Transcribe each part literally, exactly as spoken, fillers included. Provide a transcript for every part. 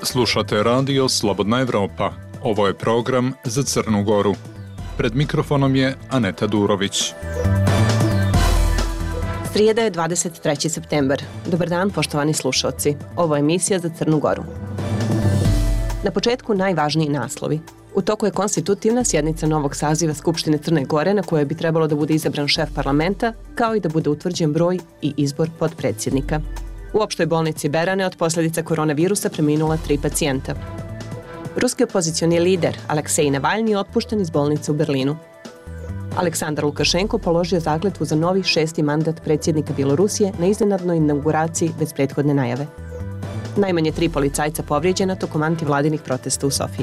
Slušate radio Slobodna Evropa. Ovo je program za Crnu Goru. Pred mikrofonom je Aneta Durović. Srijeda je dvadeset treći septembar. Dobar dan, poštovani slušalci. Ovo je emisija za Crnu Goru. Na početku najvažniji naslovi. U toku je konstitutivna sjednica novog saziva Skupštine Crne Gore na kojoj bi trebalo da bude izabran šef parlamenta, kao i da bude utvrđen broj i izbor potpredsjednika. U opštoj bolnici Berane od posljedica koronavirusa preminula tri pacijenta. Ruski opozicioni lider Aleksej Navalni je otpušten iz bolnice u Berlinu. Aleksandar Lukašenko položio zakletvu za novi šesti mandat predsjednika Bjelorusije na iznenadnoj inauguraciji bez prethodne najave. Najmanje tri policajca povrijeđena tokom antivladinih protesta u Sofiji.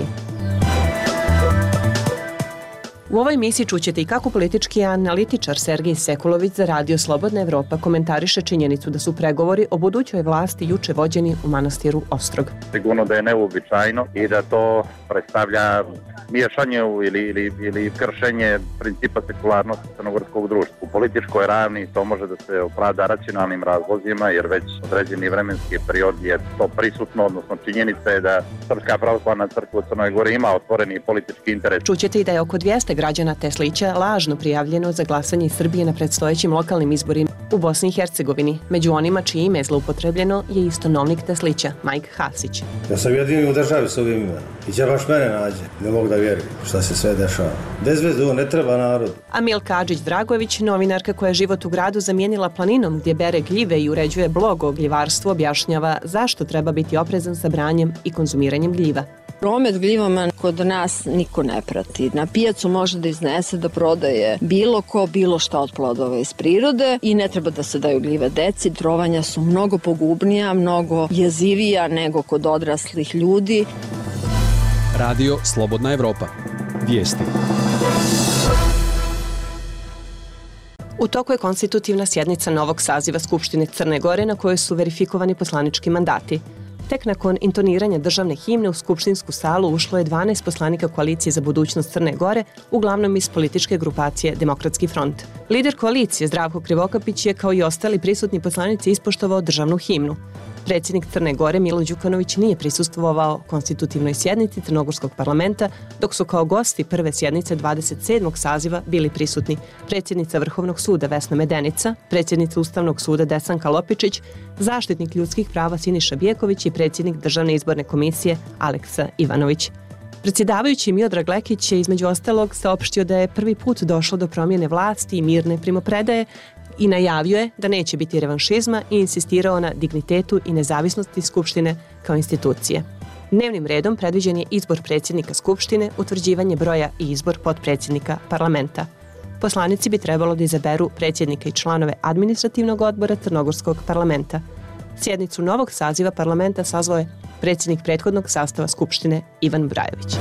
U ovoj emisiji čućete i kako politički analitičar Sergej Sekulović za radio Slobodna Evropa komentariše činjenicu da su pregovori o budućoj vlasti juče vođeni u manastiru Ostrog. Sigurno da je neuobičajeno i da to predstavlja miješanje ili, ili, ili kršenje principa sekularnosti crnogorskog društva. U političkoj ravni to može da se opravda racionalnim razlozima, jer već određeni vremenski period je to prisutno, odnosno činjenica je da Srpska pravoslavna crkva u Crnoj Gori ima otvoreni politički interes. Čućete i da je oko dvjesto građana Teslića lažno prijavljeno za glasanje iz Srbije na predstojećim lokalnim izborima u Bosni i Hercegovini. Među onima čije ime je zloupotrebljeno je i stanovnik Teslića, Majk Hasić. Ja sam jedini u državi s ovim imenom. I će baš mene nađe. Ne mogu da vjerujem šta se sve dešava. Bez veze, ne treba narod. A Milka Adžić-Dragović, novinarka koja je život u gradu zamijenila planinom gdje bere gljive i uređuje blog o gljivarstvu, objašnjava zašto treba biti oprezan sa branjem i konzumiranjem gljiva. Promet gljivama kod nas niko ne prati. Na pijacu može da iznese da prodaje bilo ko, bilo šta od plodova iz prirode i ne treba da se daju gljive deci. Trovanja su mnogo pogubnija, mnogo jezivija nego kod odraslih ljudi. Radio Slobodna Evropa. Vijesti. U toku je konstitutivna sjednica novog saziva Skupštine Crne Gore na kojoj su verifikovani poslanički mandati. Tek nakon intoniranja državne himne u skupštinsku salu ušlo je dvanaest poslanika koalicije za budućnost Crne Gore, uglavnom iz političke grupacije Demokratski front. Lider koalicije Zdravko Krivokapić je kao i ostali prisutni poslanici ispoštovao državnu himnu. Predsjednik Crne Gore Milo Đukanović nije prisustvovao konstitutivnoj sjednici Crnogorskog parlamenta, dok su kao gosti prve sjednice dvadeset sedmog saziva bili prisutni predsjednica Vrhovnog suda Vesna Medenica, predsjednica Ustavnog suda Desanka Lopičić, zaštitnik ljudskih prava Siniša Bijeković i predsjednik Državne izborne komisije Aleksa Ivanović. Predsjedavajući Miodrag Lekić je između ostalog saopštio da je prvi put došlo do promjene vlasti i mirne primopredaje i najavio je da neće biti revanšizma i insistirao na dignitetu i nezavisnosti Skupštine kao institucije. Dnevnim redom predviđen je izbor predsjednika Skupštine, utvrđivanje broja i izbor potpredsjednika parlamenta. Poslanici bi trebalo da izaberu predsjednika i članove administrativnog odbora Crnogorskog parlamenta. Sjednicu novog saziva parlamenta sazvao je predsjednik prethodnog sastava Skupštine Ivan Brajović.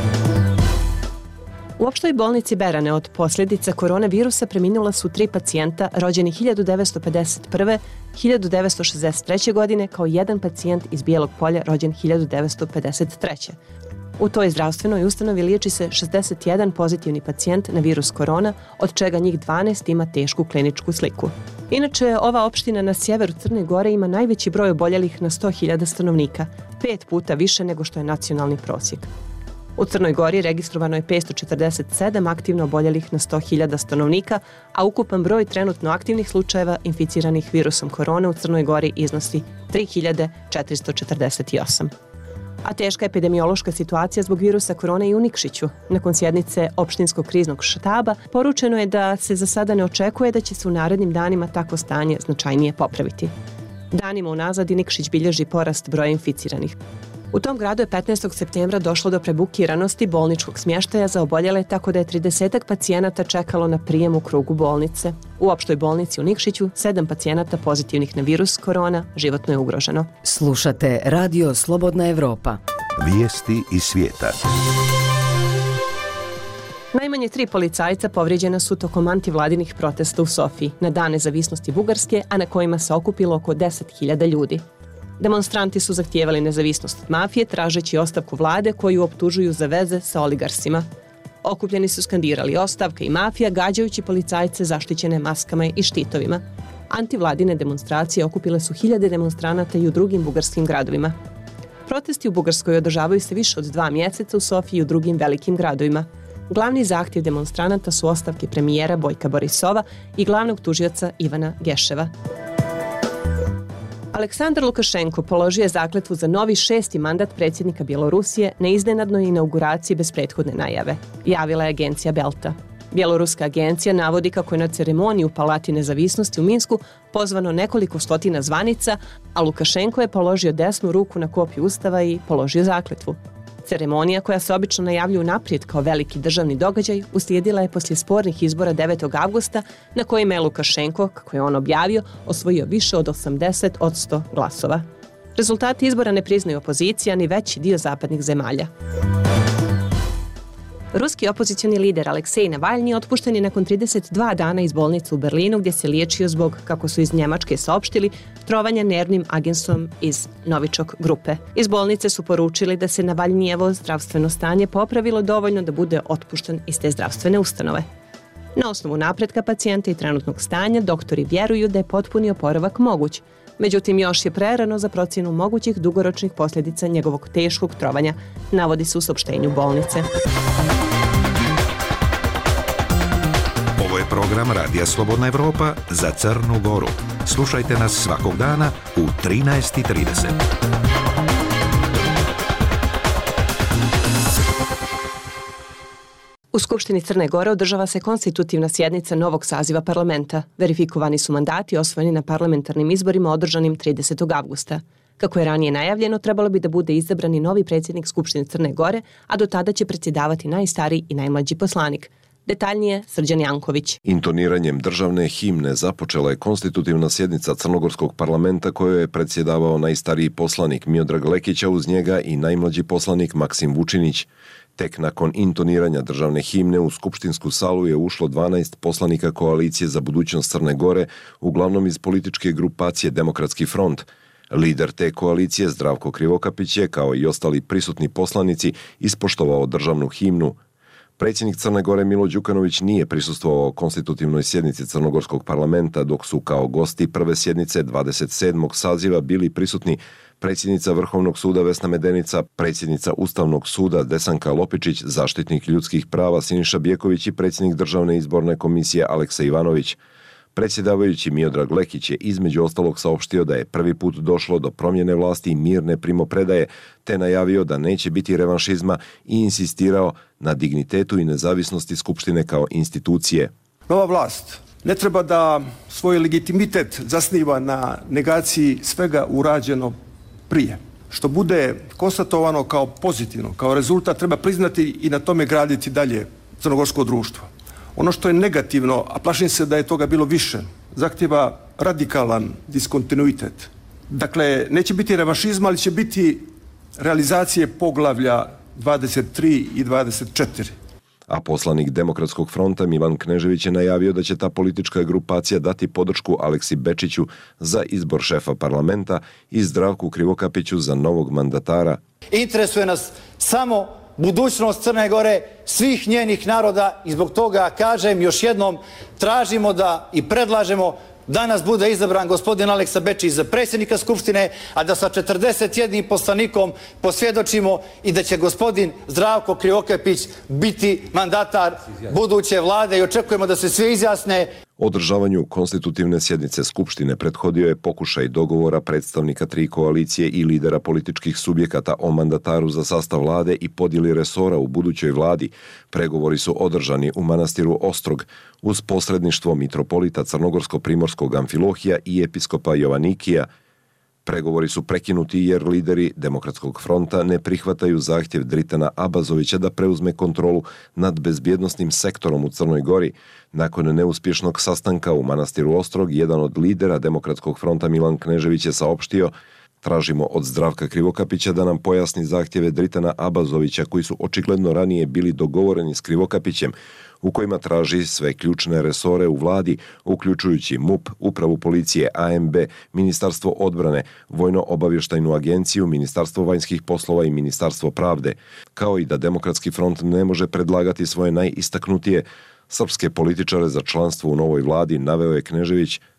U opštoj bolnici Berane od posljedica koronavirusa preminula su tri pacijenta rođeni hiljadu devetsto pedeset prve. hiljadu devetsto šezdeset treće. godine kao jedan pacijent iz Bijelog Polja rođen hiljadu devetsto pedeset treće. U toj zdravstvenoj ustanovi liječi se šezdeset jedan pozitivni pacijent na virus korona, od čega njih dvanaest ima tešku kliničku sliku. Inače, ova opština na sjeveru Crne Gore ima najveći broj oboljelih na sto hiljada stanovnika, pet puta više nego što je nacionalni prosjek. U Crnoj Gori registrovano je petsto četrdeset sedam aktivno oboljelih na sto hiljada stanovnika, a ukupan broj trenutno aktivnih slučajeva inficiranih virusom korona u Crnoj Gori iznosi tri hiljade četiristo četrdeset osam. A teška epidemiološka situacija zbog virusa korona i u Nikšiću. Nakon sjednice opštinskog kriznog štaba poručeno je da se za sada ne očekuje da će se u narednim danima takvo stanje značajnije popraviti. Danima unazad i Nikšić bilježi porast broja inficiranih. U tom gradu je petnaestog septembra došlo do prebukiranosti bolničkog smještaja za oboljele, tako da je tridesetak pacijenata čekalo na prijem u krugu bolnice. U opštoj bolnici u Nikšiću sedam pacijenata pozitivnih na virus korona životno je ugroženo. Slušate Radio Slobodna Evropa. Vijesti iz svijeta. Najmanje tri policajca povrijeđena su tokom antivladinih protesta u Sofiji na Dan nezavisnosti Bugarske, a na kojima se okupilo oko deset hiljada ljudi. Demonstranti su zahtijevali nezavisnost od mafije, tražeći ostavku vlade koju optužuju za veze sa oligarsima. Okupljeni su skandirali ostavka i mafija, gađajući policajce zaštićene maskama i štitovima. Antivladine demonstracije okupile su hiljade demonstranata i u drugim bugarskim gradovima. Protesti u Bugarskoj održavaju se više od dva mjeseca u Sofiji i u drugim velikim gradovima. Glavni zahtjev demonstranata su ostavke premijera Bojka Borisova i glavnog tužioca Ivana Geševa. Aleksandar Lukašenko položio je zakletvu za novi šesti mandat predsjednika Bjelorusije na iznenadnoj inauguraciji bez prethodne najave, javila je agencija Belta. Bjeloruska agencija navodi kako je na ceremoniju u Palati nezavisnosti u Minsku pozvano nekoliko stotina zvanica, a Lukašenko je položio desnu ruku na kopiju ustava i položio zakletvu. Ceremonija, koja se obično najavljuje unaprijed kao veliki državni događaj, uslijedila je poslije spornih izbora devetog avgusta na kojima je Lukašenko, kako je on objavio, osvojio više od osamdeset posto glasova. Rezultati izbora ne priznaju opozicija ni veći dio zapadnih zemalja. Ruski opozicioni lider Aleksej Navalni otpušten je nakon trideset dva dana iz bolnice u Berlinu gdje se liječio zbog, kako su iz Njemačke saopštili, trovanja nervnim agensom iz Novičok grupe. Iz bolnice su poručili da se Navalnijevo zdravstveno stanje popravilo dovoljno da bude otpušten iz te zdravstvene ustanove. Na osnovu napretka pacijenta i trenutnog stanja, doktori vjeruju da je potpuni oporavak moguć. Međutim, još je prerano za procjenu mogućih dugoročnih posljedica njegovog teškog trovanja, navodi se u saopštenju bolnice. Ovo je program Radija Slobodna Evropa za Crnu Goru. Slušajte nas svakog dana u trinaest i trideset. U Skupštini Crne Gore održava se konstitutivna sjednica novog saziva parlamenta. Verifikovani su mandati osvojeni na parlamentarnim izborima održanim tridesetog avgusta. Kako je ranije najavljeno, trebalo bi da bude izabrani novi predsjednik Skupštine Crne Gore, a do tada će predsjedavati najstariji i najmlađi poslanik. Detaljnije Srđan Janković. Intoniranjem državne himne započela je konstitutivna sjednica Crnogorskog parlamenta kojoj je predsjedavao najstariji poslanik Miodrag Lekić, a uz njega i najmlađi poslanik Maksim Vučinić. Tek nakon intoniranja državne himne u skupštinsku salu je ušlo dvanaest poslanika koalicije za budućnost Crne Gore, uglavnom iz političke grupacije Demokratski front. Lider te koalicije Zdravko Krivokapić je, kao i ostali prisutni poslanici, ispoštovao državnu himnu. Predsjednik Crne Gore Milo Đukanović nije prisustvovao konstitutivnoj sjednici Crnogorskog parlamenta, dok su kao gosti prve sjednice dvadeset sedmog saziva bili prisutni predsjednica Vrhovnog suda Vesna Medenica, predsjednica Ustavnog suda Desanka Lopičić, zaštitnik ljudskih prava Siniša Bjeković i predsjednik Državne izborne komisije Aleksa Ivanović. Predsjedavajući Miodrag Lekić je između ostalog saopštio da je prvi put došlo do promjene vlasti i mirne primopredaje, te najavio da neće biti revanšizma i insistirao na dignitetu i nezavisnosti Skupštine kao institucije. Nova vlast ne treba da svoj legitimitet zasniva na negaciji svega urađeno prije. Što bude konstatovano kao pozitivno, kao rezultat, treba priznati i na tome graditi dalje crnogorsko društvo. Ono što je negativno, a plašim se da je toga bilo više, zahtjeva radikalan diskontinuitet. Dakle, neće biti revanšizma, ali će biti realizacije poglavlja dvadeset tri i dvadeset četiri. A poslanik Demokratskog fronta Milan Knežević je najavio da će ta politička grupacija dati podršku Aleksi Bečiću za izbor šefa parlamenta i Zdravku Krivokapiću za novog mandatara. Interesuje nas samo budućnost Crne Gore, svih njenih naroda i zbog toga kažem još jednom, tražimo da i predlažemo danas bude izabran gospodin Aleksa Bečić za predsjednika Skupštine, a da sa četrdeset jednim poslanikom posvjedočimo i da će gospodin Zdravko Krivokapić biti mandatar buduće vlade i očekujemo da se svi izjasne. Održavanju konstitutivne sjednice Skupštine prethodio je pokušaj dogovora predstavnika tri koalicije i lidera političkih subjekata o mandataru za sastav vlade i podjeli resora u budućoj vladi. Pregovori su održani u manastiru Ostrog uz posredništvo mitropolita Crnogorsko-Primorskog Amfilohija i episkopa Jovanikija. Pregovori su prekinuti jer lideri Demokratskog fronta ne prihvataju zahtjev Dritana Abazovića da preuzme kontrolu nad bezbjednosnim sektorom u Crnoj Gori. Nakon neuspješnog sastanka u manastiru Ostrog, jedan od lidera Demokratskog fronta Milan Knežević je saopštio: tražimo od Zdravka Krivokapića da nam pojasni zahtjeve Dritana Abazovića koji su očigledno ranije bili dogovoreni s Krivokapićem, u kojima traži sve ključne resore u vladi, uključujući M U P, Upravu policije, A M B, Ministarstvo odbrane, Vojno-obavještajnu agenciju, Ministarstvo vanjskih poslova i Ministarstvo pravde, kao i da Demokratski front ne može predlagati svoje najistaknutije srpske političare za članstvo u novoj vladi, naveo je Knežević,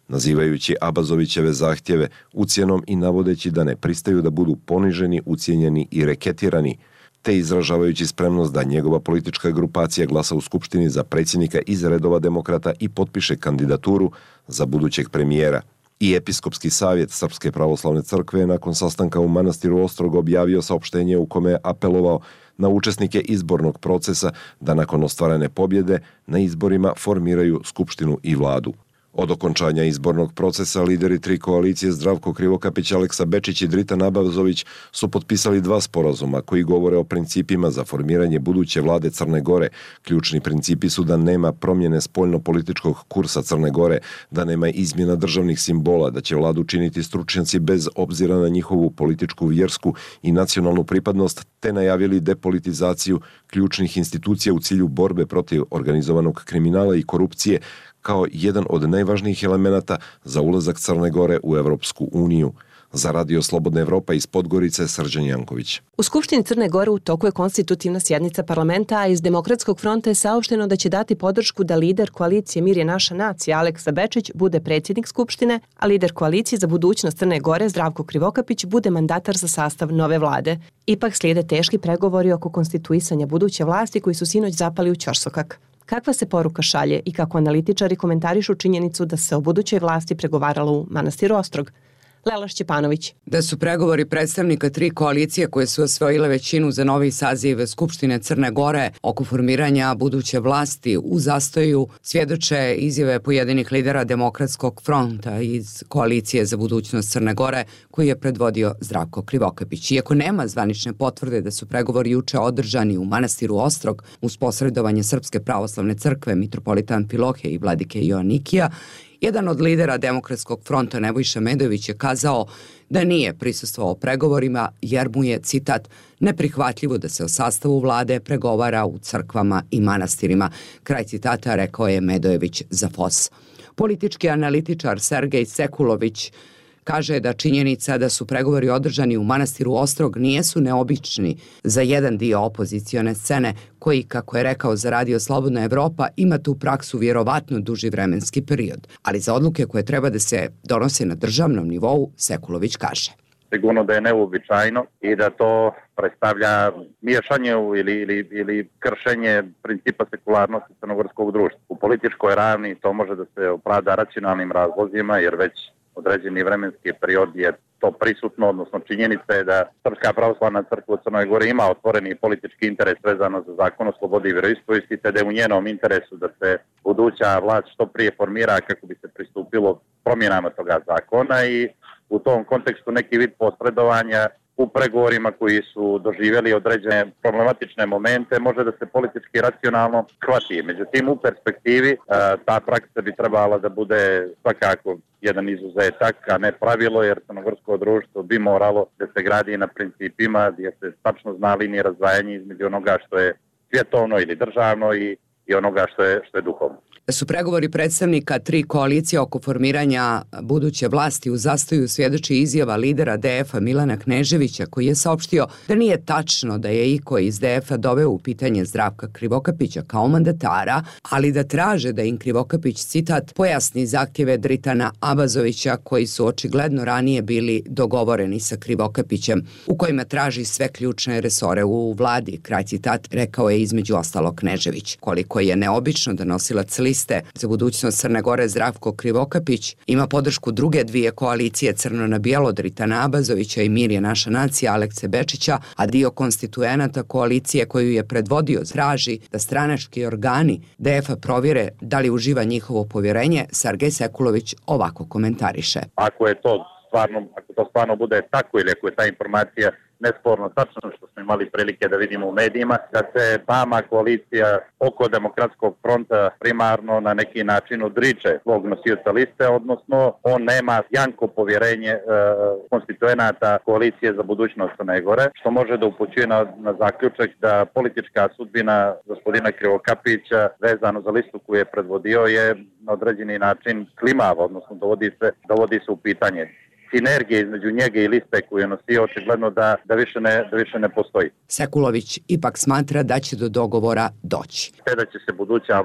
nazivajući Abazovićeve zahtjeve ucjenom i navodeći da ne pristaju da budu poniženi, ucijenjeni i reketirani, te izražavajući spremnost da njegova politička grupacija glasa u Skupštini za predsjednika iz redova demokrata i potpiše kandidaturu za budućeg premijera. I Episkopski savjet Srpske pravoslavne crkve je nakon sastanka u manastiru Ostrog objavio saopštenje u kome je apelovao na učesnike izbornog procesa da nakon ostvarene pobjede na izborima formiraju Skupštinu i vladu. Od okončanja izbornog procesa lideri tri koalicije Zdravko Krivokapić, Aleksa Bečić i Dritan Abazović su potpisali dva sporazuma koji govore o principima za formiranje buduće vlade Crne Gore. Ključni principi su da nema promjene spoljno-političkog kursa Crne Gore, da nema izmjena državnih simbola, da će vladu činiti stručnjaci bez obzira na njihovu političku, vjersku i nacionalnu pripadnost, te najavili depolitizaciju ključnih institucija u cilju borbe protiv organizovanog kriminala i korupcije, kao jedan od najvažnijih elemenata za ulazak Crne Gore u Evropsku uniju. Za Radio Slobodna Evropa iz Podgorice, Srđan Janković. U Skupštini Crne Gore u toku je konstitutivna sjednica parlamenta, a iz Demokratskog fronta je saopšteno da će dati podršku da lider koalicije Mir je naša nacija Aleksa Bečić bude predsjednik Skupštine, a lider koalicije za budućnost Crne Gore Zdravko Krivokapić bude mandatar za sastav nove vlade. Ipak slijede teški pregovori oko konstituisanja buduće vlasti koji su sinoć zapali u ćorsokak. Kakva se poruka šalje i kako analitičari komentarišu činjenicu da se o budućoj vlasti pregovaralo u manastiru Ostrog? Lela Šćepanović. Da su pregovori predstavnika tri koalicije koje su osvojile većinu za novi saziv Skupštine Crne Gore oko formiranja buduće vlasti u zastoju svjedoče izjave pojedinih lidera Demokratskog fronta iz koalicije za budućnost Crne Gore koji je predvodio Zdravko Krivokapić. Iako nema zvanične potvrde da su pregovori juče održani u manastiru Ostrog uz posredovanje Srpske pravoslavne crkve, mitropolita Amfilohije i vladike Joanikija, jedan od lidera Demokratskog fronta Nebojša Medović je kazao da nije prisustvovao pregovorima jer mu je, citat, neprihvatljivo da se o sastavu vlade pregovara u crkvama i manastirima. Kraj citata rekao je Medojević za F O S. Politički analitičar Sergej Sekulović kaže da činjenica da su pregovori održani u manastiru Ostrog nijesu neobični za jedan dio opozicione scene koji, kako je rekao za Radio Slobodna Evropa, ima tu praksu vjerovatno duži vremenski period. Ali za odluke koje treba da se donose na državnom nivou, Sekulović kaže. Sigurno da je neuobičajeno i da to predstavlja miješanje ili, ili, ili kršenje principa sekularnosti crnogorskog društva. U političkoj ravni to može da se opravda racionalnim razlozima jer već određeni vremenski period je to prisutno, odnosno činjenica je da Srpska pravoslavna crkva u Crnoj Gori ima otvoreni politički interes vezano za zakon o slobodi i vjeroispovijesti, te da je u njenom interesu da se buduća vlast što prije formira kako bi se pristupilo promjenama toga zakona i u tom kontekstu neki vid posredovanja u pregovorima koji su doživjeli određene problematične momente može da se politički racionalno shvati. Međutim, u perspektivi ta praksa bi trebala da bude svakako jedan izuzetak, a ne pravilo, jer crnogorsko društvo bi moralo da se gradi na principima gdje se tačno zna linije razdvajanja između onoga što je svjetovno ili državno i, i onoga što je, što je duhovno. Da su pregovori predstavnika tri koalicije oko formiranja buduće vlasti u zastoju svjedoči izjava lidera D F-a Milana Kneževića koji je saopštio da nije tačno da je iko iz D F-a doveo u pitanje Zdravka Krivokapića kao mandatara, ali da traže da im Krivokapić, citat, pojasni zahtjeve Dritana Abazovića koji su očigledno ranije bili dogovoreni sa Krivokapićem, u kojima traži sve ključne resore u vladi, kraj citat, rekao je između ostalo Knežević. Koliko je neobično da nosilac liste za budućnost Crne Gore Zdravko Krivokapić ima podršku druge dvije koalicije Crno na bijelo Dritana Abazovića i Mir je naša nacija Alekse Bečića, a dio konstituenata koalicije koju je predvodio traži da stranački organi D F-a provjere da li uživa njihovo povjerenje, Sergej Sekulović ovako komentariše. Ako je to stvarno, ako to stvarno bude tako ili ako je ta informacija nesporno tačno što smo imali prilike da vidimo u medijima, da se sama koalicija oko Demokratskog fronta primarno na neki način odriče svog nosioca liste, odnosno on nema janko povjerenje e, konstituenata koalicije za budućnost Crne Gore, što može da upućuje na, na zaključak da politička sudbina gospodina Krivokapića vezano za listu koju je predvodio je na određeni način klimava, odnosno dovodi se, dovodi se u pitanje. Sinergije između njega i liste koju je nosio očigledno da, da, više ne, da više ne postoji. Sekulović ipak smatra da će do dogovora doći. Te da će se buduća vlast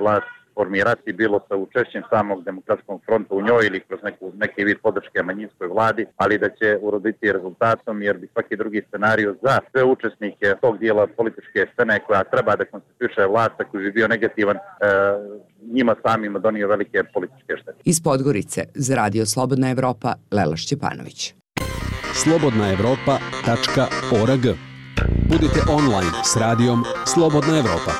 formirati, bilo sa učešćem samog demokratskog fronta u njoj ili kroz neku, neki vid podrške manjinskoj vladi, ali da će uroditi rezultatom, jer bi svaki drugi scenarij za sve učesnike tog dijela političke scene koja treba da konstituiše vlast, koji bi bio negativan, e, njima samima donio velike političke štete. Iz Podgorice za Radio Slobodna Evropa, Lela Šćepanović. slobodna evropa tačka org. Budite online s radijom Slobodna Evropa.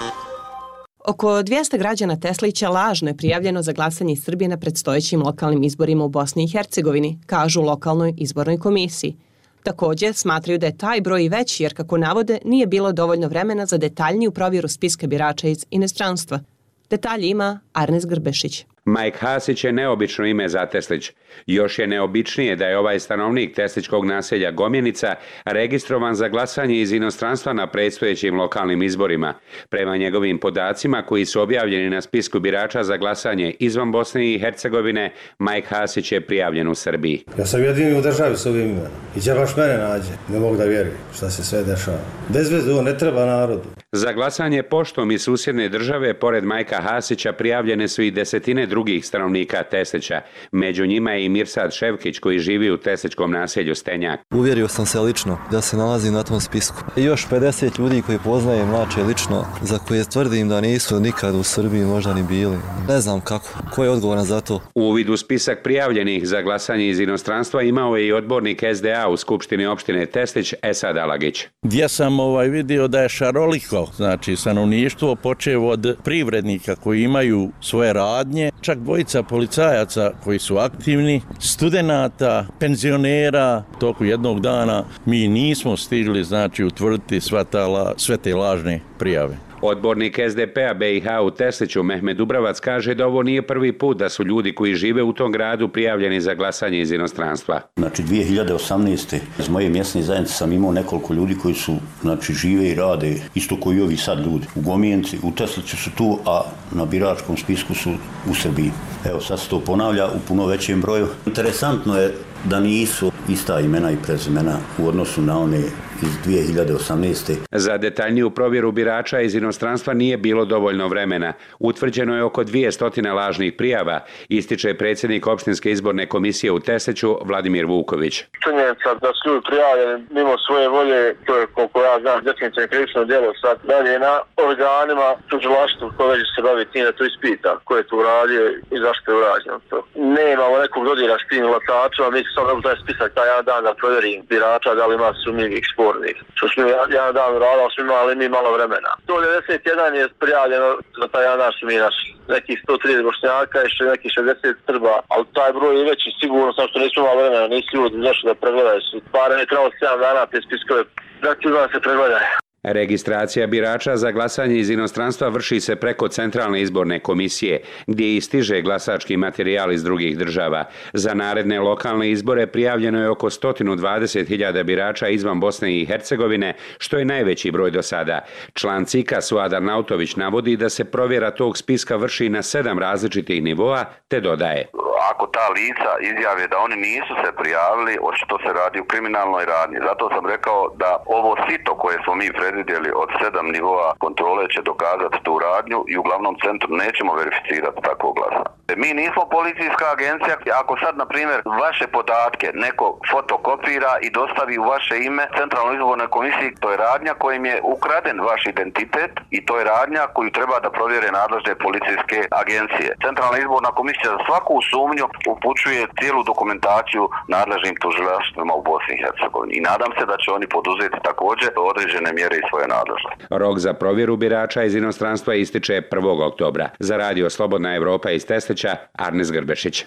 Oko dvjesto građana Teslića lažno je prijavljeno za glasanje iz Srbije na predstojećim lokalnim izborima u Bosni i Hercegovini, kažu u lokalnoj izbornoj komisiji. Također smatraju da je taj broj veći jer, kako navode, nije bilo dovoljno vremena za detaljniju provjeru spiska birača iz inostranstva. Detalji ima Arnes Grbešić. Mike Hasić je neobično ime za Teslić. Još je neobičnije da je ovaj stanovnik tesličkog naselja Gomjenica registrovan za glasanje iz inostranstva na predstojećim lokalnim izborima. Prema njegovim podacima koji su objavljeni na spisku birača za glasanje izvan Bosne i Hercegovine, Mike Hasić je prijavljen u Srbiji. Ja sam jedini u državi s ovim imenom. I će baš mene nađe. Ne mogu da vjerujem šta se sve dešava. Bez veze, ovo ne treba narodu. Za glasanje poštom iz susjedne države, pored Majka Hasića, prijavljene su i desetine drugih stanovnika Teslića. Među njima je i Mirsad Ševkić koji živi u tesličkom naselju Stenjak. Uvjerio sam se lično da se nalazim na tom spisku. I još pedeset ljudi koji poznajem mlače lično, za koje tvrdim da nisu nikad u Srbiji možda ni bili. Ne znam kako. Ko je odgovoran za to? Uvid u spisak prijavljenih za glasanje iz inostranstva imao je i odbornik S D A u Skupštini opštine Teslić Esad Alagić. Gdje sam ovaj vidio da je šaroliko, znači stanovništvo, počev od privrednika koji imaju svoje radnje, čak dvojica policajaca koji su aktivni, studenata, penzionera. Toku jednog dana mi nismo stigli, znači, utvrditi sva ta, sve te lažne prijave. Odbornik S D P-a B i H u Tesliću Mehmed Dubravac kaže da ovo nije prvi put da su ljudi koji žive u tom gradu prijavljeni za glasanje iz inostranstva. Znači dvije hiljade osamnaeste. iz moje mjesne zajednice sam imao nekoliko ljudi koji su, znači, žive i rade isto koji i ovi sad ljudi. U Gomjenci, u Tesliću su tu, a na biračkom spisku su u Srbiji. Evo sad se to ponavlja u puno većem broju. Interesantno je da nisu ista imena i prezimena u odnosu na one iz dvije hiljade osamnaeste. Za detaljniju provjeru birača iz inostranstva nije bilo dovoljno vremena. Utvrđeno je oko dvjesto lažnih prijava, ističe predsjednik opštinske izborne komisije u Tesliću Vladimir Vuković. Činjenica da su ljudi prijavljeni mimo svoje volje, to je, koliko ja znam, definitivno krivično djelo. Sad dalje na organima tužilaštva koje će se baviti tim da to ispita ko je to uradio i zašto je urađeno to. Nemamo nekog dodira s tim glasačima, mi sam mogu taj spisak taj jedan dan da provjerim birača da li ima sumnjivih spornih. Što smo jedan dan uradili, smo imali mi malo vremena. sto devedeset jedan je prijavljeno za taj jedan dan su mi našli. Nekih sto trideset bošnjaka i še nekih šezdeset Srba, ali taj broj je veći sigurno, samo što nismo imali vremena, nisu ljudi nešto da pregledaju. Barem je trebalo sedam dana te spiskove da ću da se pregledaju. Registracija birača za glasanje iz inostranstva vrši se preko Centralne izborne komisije, gdje i stiže glasački materijal iz drugih država. Za naredne lokalne izbore prijavljeno je oko sto dvadeset hiljada birača izvan Bosne i Hercegovine, što je najveći broj do sada. Član C I K-a Suadar Nautović navodi da se provjera tog spiska vrši na sedam različitih nivoa, te dodaje. Ako ta lica izjave da oni nisu se prijavili, očito se radi u kriminalnoj radnji. Zato sam rekao da ovo sito koje smo mi predvidjeli od sedam nivoa kontrole će dokazati tu radnju i u glavnom centru nećemo verificirati takvo glasanje. Mi nismo policijska agencija. Ako sad, na primjer, vaše podatke neko fotokopira i dostavi u vaše ime Centralnoj izbornoj komisiji, to je radnja kojim je ukraden vaš identitet i to je radnja koju treba da provjere nadležne policijske agencije. Centralna izborna komisija za svaku sumnju upućuje cijelu dokumentaciju nadležnim tužilaštvima u Bosni i Hercegovini i nadam se da će oni poduzeti također određene mjere i svoje nadležnosti. Rok za provjeru birača iz inostranstva ističe prvog oktobra. Za Radio Slobodna Evropa iz Teslića, Arnes Grbešić.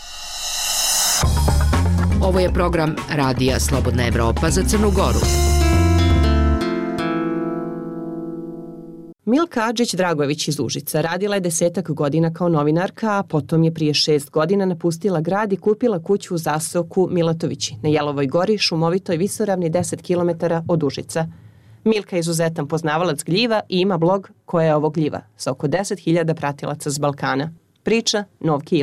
Ovo je program Radija Slobodna Evropa za Crnu Goru. Milka Adžić-Dragojević iz Užica radila je desetak godina kao novinarka, a potom je prije šest godina napustila grad i kupila kuću u zaseoku Milatovići na Jelovoj gori, šumovitoj visoravni deset kilometara od Užica. Milka je izuzetan poznavalac gljiva i ima blog Koja je ovo gljiva sa oko deset hiljada pratilaca s Balkana. Priča Novki Ilić.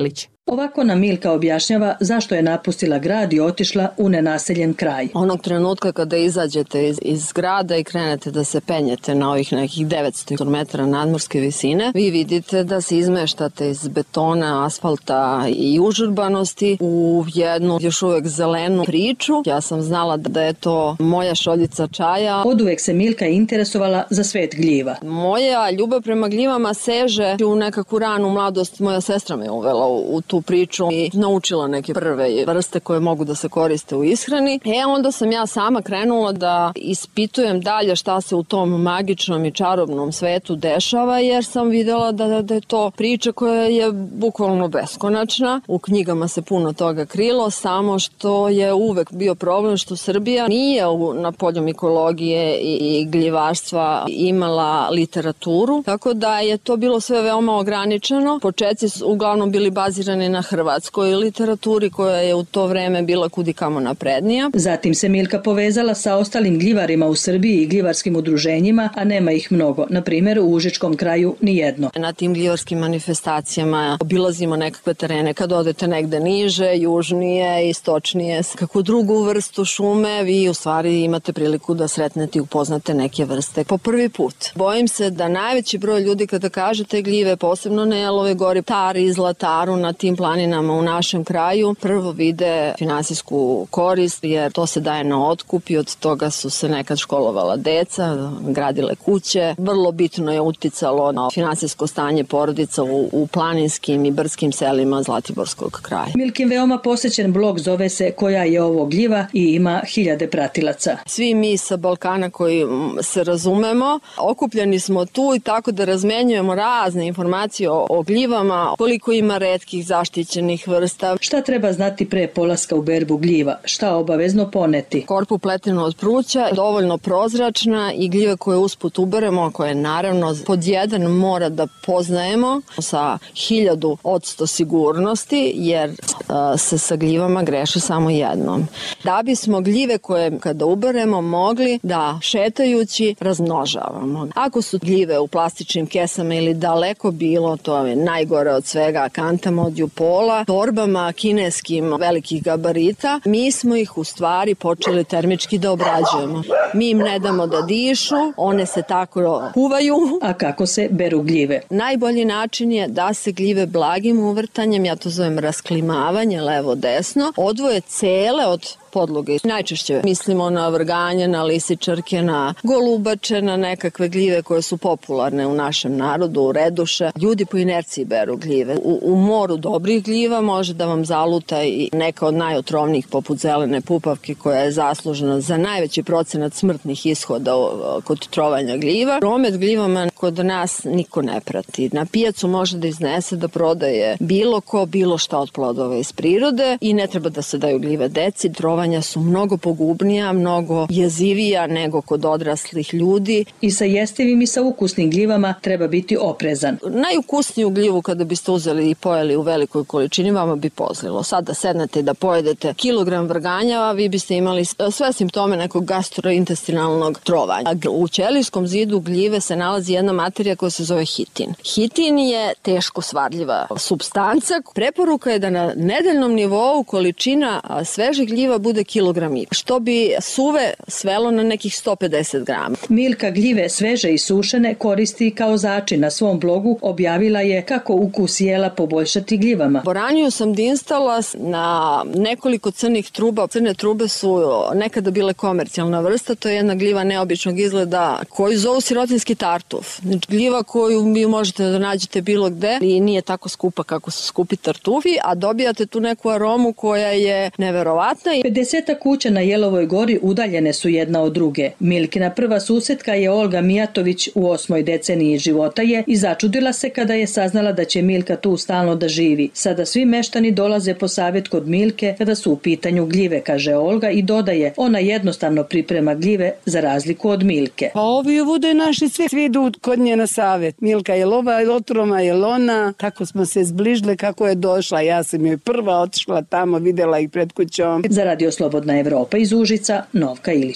Ovako nam Milka objašnjava zašto je napustila grad i otišla u nenaseljen kraj. Onog trenutka kada izađete iz, iz grada i krenete da se penjete na ovih nekih devetsto metara nadmorske visine, vi vidite da se izmeštate iz betona, asfalta i užurbanosti u jednu još uvek zelenu priču. Ja sam znala da je to moja šoljica čaja. Oduvek se Milka interesovala za svet gljiva. Moja ljubav prema gljivama seže u nekakvu ranu mladost. Moja sestra me uvela u, u tu priču i naučila neke prve vrste koje mogu da se koriste u ishrani. E onda sam ja sama krenula da ispitujem dalje šta se u tom magičnom i čarobnom svetu dešava, jer sam videla da, da je to priča koja je bukvalno beskonačna. U knjigama se puno toga krilo, samo što je uvek bio problem što Srbija nije u, na polju mikologije i, i gljivarstva imala literaturu, tako da je to bilo sve veoma ograničeno. Početci su uglavnom bili bazirani na hrvatskoj literaturi koja je u to vreme bila kudikamo naprednija. Zatim se Milka povezala sa ostalim gljivarima u Srbiji i gljivarskim udruženjima, a nema ih mnogo. Na primjer, u Užičkom kraju nijedno. Na tim gljivarskim manifestacijama obilazimo nekakve terene. Kad odete negde niže, južnije, istočnije, kakvu drugu vrstu šume, vi u stvari imate priliku da sretnete i upoznate neke vrste po prvi put. Bojim se da najveći broj ljudi kada kažete gljive, posebno na Jelove gori, Tari, Zlataru, na tim planinama u našem kraju, prvo vide finansijsku korist, jer to se daje na otkup i od toga su se nekad školovala deca, gradile kuće. Vrlo bitno je uticalo na finansijsko stanje porodica u, u planinskim i brdskim selima Zlatiborskog kraja. Milkin veoma posećen blog zove se Koja je ovo gljiva i ima hiljade pratilaca. Svi mi sa Balkana koji se razumemo, okupljeni smo tu i tako da razmenjujemo razne informacije o, o gljivama, koliko ima retkih zaštićenih vrsta. Šta treba znati pre polaska u berbu gljiva? Šta obavezno poneti? Korpu pletenu od pruća, dovoljno prozračna i gljive koje usput uberemo, koje naravno pod jedan mora da poznajemo sa hiljadu odsto sigurnosti, jer uh, se sa gljivama greši samo jednom. Da bismo gljive koje kada uberemo mogli da šetajući razmnožavamo. Ako su gljive u plastičnim kesama ili daleko bilo, to je najgore od svega, kantama od jupola, torbama kineskim velikih gabarita, mi smo ih u stvari počeli termički da obrađujemo. Mi im ne damo da dišu, one se tako kuvaju. A kako se beru gljive? Najbolji način je da se gljive blagim uvrtanjem, ja to zovem rasklimavanje levo-desno, odvoje cele od podloge. Najčešće mislimo na vrganje, na lisičarke, na golubače, na nekakve gljive koje su popularne u našem narodu, reduše. Ljudi po inerciji beru gljive. U, u moru dobrih gljiva može da vam zaluta i neka od najotrovnijih poput zelene pupavke koja je zaslužena za najveći procenat smrtnih ishoda kod trovanja gljiva. Promet gljivama kod nas niko ne prati. Na pijacu može da iznese da prodaje bilo ko, bilo šta od plodova iz prirode i ne treba da se daju gljive deci. Trovanje su mnogo pogubnija, mnogo jezivija nego kod odraslih ljudi. I sa jestivim i sa ukusnim gljivama treba biti oprezan. Najukusniju gljivu kada biste uzeli i pojeli u velikoj količini vama bi pozlilo. Sad da sednete i da pojedete kilogram vrganja, vi biste imali sve simptome nekog gastrointestinalnog trovanja. U ćelijskom zidu gljive se nalazi jedna materija koja se zove hitin. Hitin je teško svadljiva supstanca. Preporuka je da na nedeljnom nivou količina svežih gljiva bude kilogram i što bi suve svelo na nekih sto pedeset grama. Milka gljive sveže i sušene koristi kao začin. Na svom blogu objavila je kako ukus jela poboljšati gljivama. Boraniju sam dinstala na nekoliko crnih truba. Crne trube su nekada bile komercijalna vrsta, to je jedna gljiva neobičnog izgleda koju zovu sirotinski tartuf. Znači, gljiva koju vi možete da nađete bilo gde i nije tako skupa kako su skupi tartufi, a dobijate tu neku aromu koja je neverovatna. Pedeseta kuća na Jelovoj gori udaljene su jedna od druge. Milkina prva susetka je Olga Mijatović, u osmoj deceniji života je i začudila se kada je saznala da će Milka tu stalno da živi. Sada svi meštani dolaze po savjet kod Milke kada su u pitanju gljive, kaže Olga i dodaje, ona jednostavno priprema gljive za razliku od Milke. Pa ovi bude naši svi, svi idu kod nje na savjet. Milka je lova, je otroma, je lona, tako smo se zbližile kako je došla. Ja sam joj prva otišla tamo, videla ih pred kućom. Za Radio Slobodna Evropa iz Užica, Novka Ilić.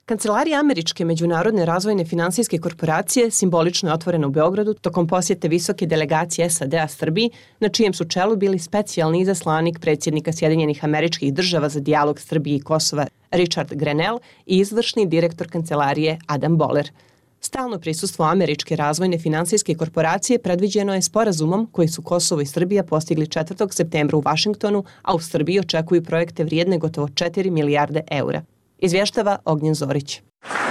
Kancelarija Američke međunarodne razvojne finansijske korporacije simbolično je otvorena u Beogradu tokom posjete visoke delegacije S A D-a Srbiji, na čijem su čelu bili specijalni izaslanik predsjednika Sjedinjenih Američkih Država za dijalog Srbije i Kosova Richard Grenell i izvršni direktor kancelarije Adam Boehler. Stalno prisustvo Američke razvojne finansijske korporacije predviđeno je sporazumom koji su Kosovo i Srbija postigli četvrtog septembra u Vašingtonu, a u Srbiji očekuju projekte vrijedne gotovo četiri milijarde eura. Izvještava Ognjen Zorić.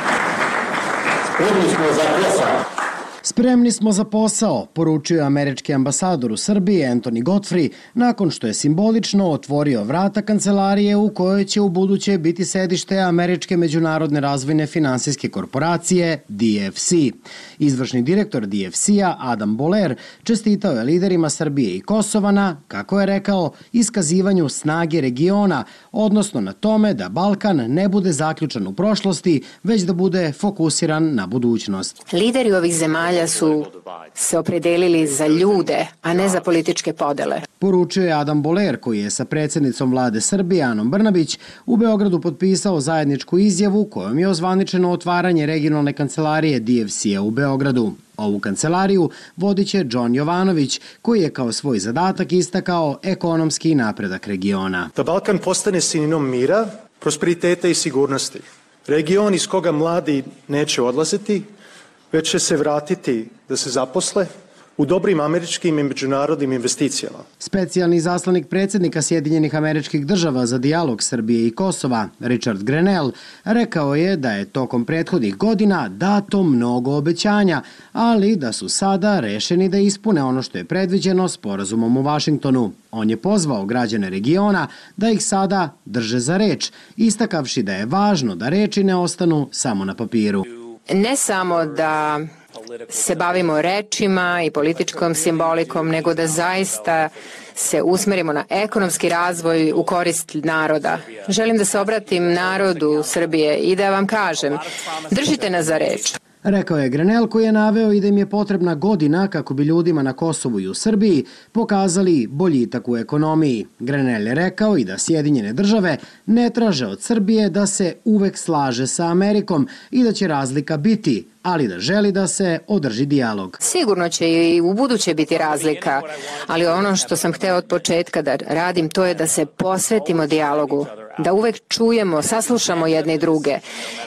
Spremni smo za posao. Spremni smo za posao, poručio američki ambasador u Srbiji Anthony Godfrey nakon što je simbolično otvorio vrata kancelarije u kojoj će u buduće biti sedište Američke međunarodne razvojne finansijske korporacije D F C. Izvršni direktor D F C-a Adam Boehler čestitao je liderima Srbije i Kosova na, kako je rekao, iskazivanju snage regiona, odnosno na tome da Balkan ne bude zaključan u prošlosti, već da bude fokusiran na budućnost. Lideri ovih zemalja su se opredelili za ljude, a ne za političke podele. Poručio je Adam Boehler, koji je sa predsjednicom vlade Srbije Anom Brnabić u Beogradu potpisao zajedničku izjavu kojom je ozvaničeno otvaranje regionalne kancelarije D F C-a u Beogradu. Ovu kancelariju vodit će John Jovanović, koji je kao svoj zadatak istakao ekonomski napredak regiona. Da Balkan postane sinonim mira, prosperiteta i sigurnosti. Region iz koga mladi neće odlaziti, već će se vratiti da se zaposle u dobrim američkim i međunarodnim investicijama. Specijalni izaslanik predsjednika Sjedinjenih Američkih Država za dijalog Srbije i Kosova, Richard Grenell, rekao je da je tokom prethodnih godina dato mnogo obećanja, ali da su sada rešeni da ispune ono što je predviđeno sporazumom u Vašingtonu. On je pozvao građane regiona da ih sada drže za reč, istakavši da je važno da reči ne ostanu samo na papiru. Ne samo da se bavimo rečima i političkom simbolikom, nego da zaista se usmerimo na ekonomski razvoj u korist naroda. Želim da se obratim narodu Srbije i da vam kažem, držite nas za reč. Rekao je Grenell, koji je naveo i da im je potrebna godina kako bi ljudima na Kosovu i u Srbiji pokazali boljitak u ekonomiji. Grenell je rekao i da Sjedinjene države ne traže od Srbije da se uvek slaže sa Amerikom i da će razlika biti, ali da želi da se održi dijalog. Sigurno će i u buduće biti razlika, ali ono što sam hteo od početka da radim, to je da se posvetimo dijalogu, da uvek čujemo, saslušamo jedne i druge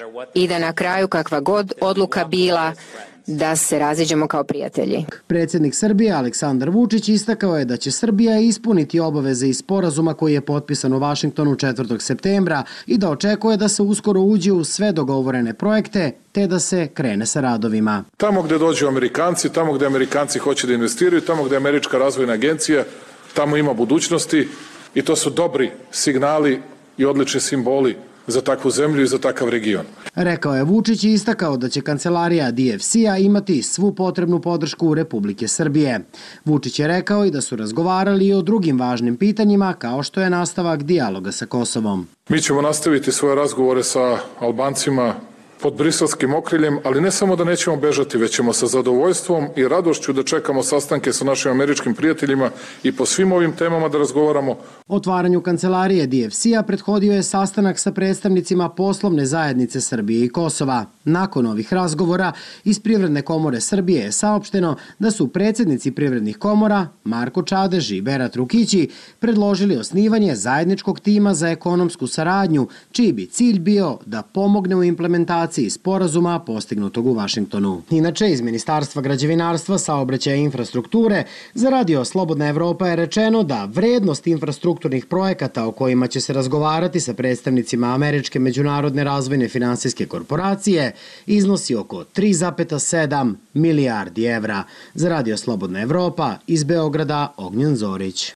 i da na kraju, kakva god odluka bila, da se raziđemo kao prijatelji. Predsjednik Srbije Aleksandar Vučić istakao je da će Srbija ispuniti obaveze iz sporazuma koji je potpisan u Vašingtonu četvrtog septembra i da očekuje da se uskoro uđe u sve dogovorene projekte te da se krene sa radovima. Tamo gde dođu Amerikanci, tamo gde Amerikanci hoće da investiraju, tamo gde je Američka razvojna agencija, tamo ima budućnosti i to su dobri signali i odlični simboli za takvu zemlju i za takav region. Rekao je Vučić i istakao da će kancelarija D F C-a imati svu potrebnu podršku Republike Srbije. Vučić je rekao i da su razgovarali i o drugim važnim pitanjima kao što je nastavak dijaloga sa Kosovom. Mi ćemo nastaviti svoje razgovore sa Albancima pod briselskim okriljem, ali ne samo da nećemo bežati, već ćemo sa zadovoljstvom i radošću da čekamo sastanke sa našim američkim prijateljima i po svim ovim temama da razgovaramo. Otvaranju kancelarije D F C-a prethodio je sastanak sa predstavnicima poslovne zajednice Srbije i Kosova. Nakon ovih razgovora iz Privredne komore Srbije je saopšteno da su predsjednici privrednih komora Marko Čadež i Berat Rukići predložili osnivanje zajedničkog tima za ekonomsku saradnju, čiji bi cilj bio da pomogne u implementaciji sporazuma postignutog u Vašingtonu. Inače, iz Ministarstva građevinarstva, saobraćaja i infrastrukture za Radio Slobodna Evropa je rečeno da vrednost infrastrukturnih projekata o kojima će se razgovarati sa predstavnicima Američke međunarodne razvojne finansijske korporacije iznosi oko tri zarez sedam milijardi evra. Za Radio Slobodna Evropa iz Beograda, Ognjen Zorić.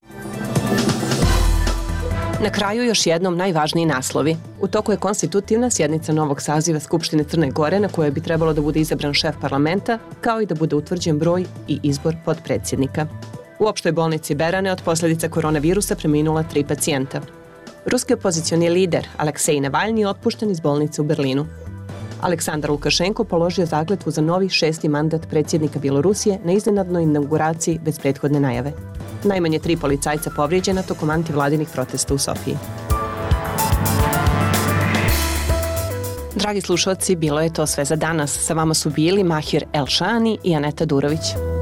Na kraju još jednom najvažniji naslovi. U toku je konstitutivna sjednica novog saziva Skupštine Crne Gore na kojoj bi trebalo da bude izabran šef parlamenta, kao i da bude utvrđen broj i izbor podpredsjednika. U opštoj bolnici Berane od posljedica koronavirusa preminula tri pacijenta. Ruski opozicioni lider Aleksej Navalni je otpušten iz bolnice u Berlinu. Aleksandar Lukašenko položio zakletvu za novi šesti mandat predsjednika Bjelorusije na iznenadnoj inauguraciji bez prethodne najave. Najmanje tri policajca povrijeđena tokom antivladinih protesta u Sofiji. Dragi slušalci, bilo je to sve za danas. Sa vama su bili Mahir Elšani i Aneta Durović.